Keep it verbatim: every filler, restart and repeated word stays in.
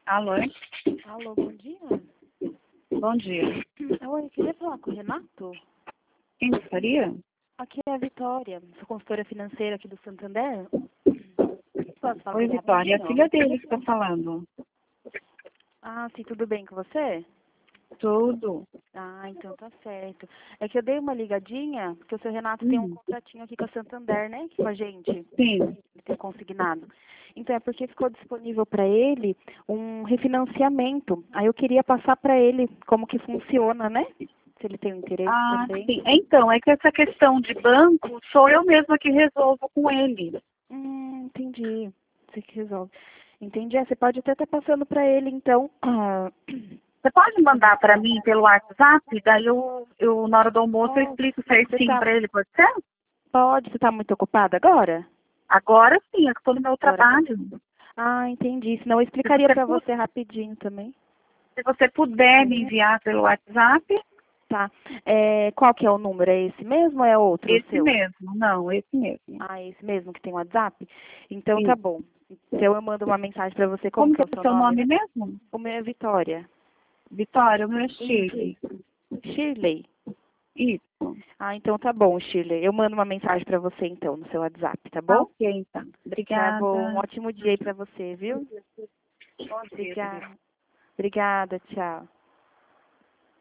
Alô? Alô, bom dia. Bom dia. Oi, eu queria falar com o Renato. Quem gostaria? Aqui é a Vitória, sou consultora financeira aqui do Santander. Posso falar com Oi, ele Vitória. É a rapidinho? filha dele que está falando. Ah, sim, tudo bem com você? Tudo. Ah, então tá certo. É que eu dei uma ligadinha, porque o seu Renato tem um Hum, contratinho aqui com a Santander, né? Aqui com a gente. sim. Ele tem consignado. Então é porque ficou disponível para ele um refinanciamento. Aí eu queria passar para ele como que funciona, né? Se ele tem um interesse Ah, também. sim. Então, é que essa questão de banco sou eu mesma que resolvo com ele. Hum, entendi. Você que resolve. Entendi. É, você pode até estar passando para ele, então. Ah, Você pode mandar para mim pelo WhatsApp? Daí eu, eu, na hora do almoço, eu pode. explico Você certinho tá, para ele, pode ser? pode. Você está muito ocupada agora? Agora sim, eu estou no meu Agora tá. trabalho. Ah, entendi. Senão eu Se explicaria você, para pu- você rapidinho também. se você puder me enviar pelo WhatsApp, Tá. É, qual que é o número? É esse mesmo ou é outro o esse seu? mesmo. Não, esse mesmo. Ah, é esse mesmo que tem WhatsApp? Então tá Isso. bom. Então eu mando uma mensagem para você. Como Como que que é é o o seu seu nome nome mesmo? mesmo? O meu é Vitória. Vitória, o meu é Isso. Shirley. Shirley. Isso. Ah, então tá bom, Shirley. Eu mando uma mensagem para você então no seu WhatsApp, tá Tá bom? ok, então. Tá bom. Um Obrigada. ótimo dia aí para você, viu? Bom dia, querida. Obrigada. Obrigada, tchau.